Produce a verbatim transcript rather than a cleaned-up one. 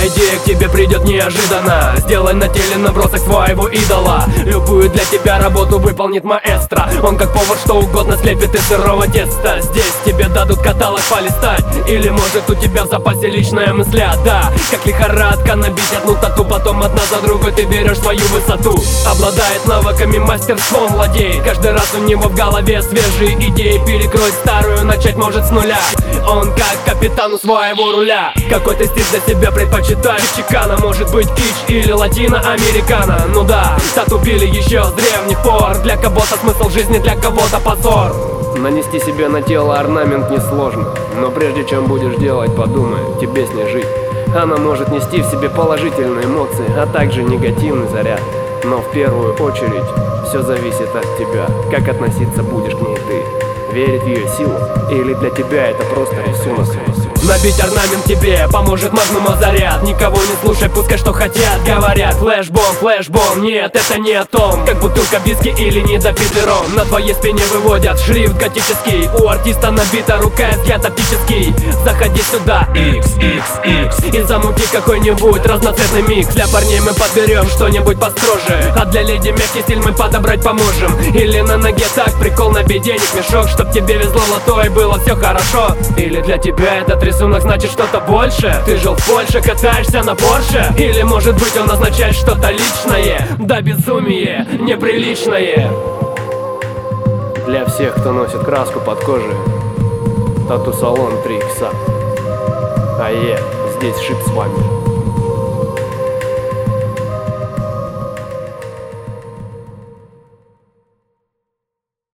Любая идея к тебе придет неожиданно. Сделай на теле набросок своего идола. Любую для тебя работу выполнит маэстро. Он как повар что угодно слепит из сырого теста. Здесь тебе дадут каталог полистать. Или может у тебя в запасе личная мысля. Да, как лихорадка набить одну тату, потом одна за другой ты берешь свою высоту. Обладает навыками, мастерством владеет. Каждый раз у него в голове свежие идеи. Перекроить старую, начать может с нуля. Он как капитан у своего руля. Какой ты стиль для себя предпочитаешь? Чикано, может быть кич или латино-американо. Ну да, тату били еще с древних пор. Для кого-то смысл жизни, для кого-то позор. Нанести себе на тело орнамент несложно, но прежде чем будешь делать, подумай, тебе с ней жить. Она может нести в себе положительные эмоции, а также негативный заряд. Но в первую очередь все зависит от тебя, как относиться будешь к ней ты. Верить в ее силу или для тебя это просто рисунок? Набить орнамент тебе поможет магнума заряд. Никого не слушай, пускай что хотят, говорят. Флешбом, флешбом, нет, это не о том. Как бутылка виски или недопитый ром. На твоей спине выводят шрифт готический. У артиста набита рука, взгляд оптический. Заходи сюда, икс икс икс, и замути какой-нибудь разноцветный микс. Для парней мы подберем что-нибудь построже, а для леди мягкий стиль мы подобрать поможем. Или на ноге так, прикол, набить денег мешок, чтоб тебе везло лото и было все хорошо. Или для тебя этот рисунок значит что-то больше. Ты жил в Польше, катаешься на Порше. Или может быть он означает что-то личное. Да безумие, неприличное. Для всех, кто носит краску под кожей, тату-салон три икса. А е, здесь шип с вами.